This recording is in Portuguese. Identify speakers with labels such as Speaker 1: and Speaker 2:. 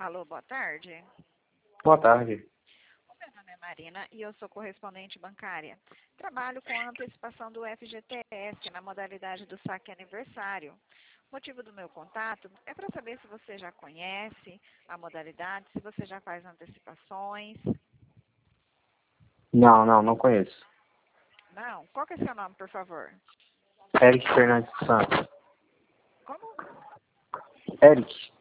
Speaker 1: Alô, boa tarde.
Speaker 2: Boa tarde.
Speaker 1: O meu nome é Marina e eu sou correspondente bancária. Trabalho com a antecipação do FGTS na modalidade do saque aniversário. O motivo do meu contato é para saber se você já conhece a modalidade, se você já faz antecipações.
Speaker 2: Não conheço.
Speaker 1: Não? Qual que é seu nome, por favor?
Speaker 2: Eric Fernandes Santos.
Speaker 1: Como?
Speaker 2: Eric.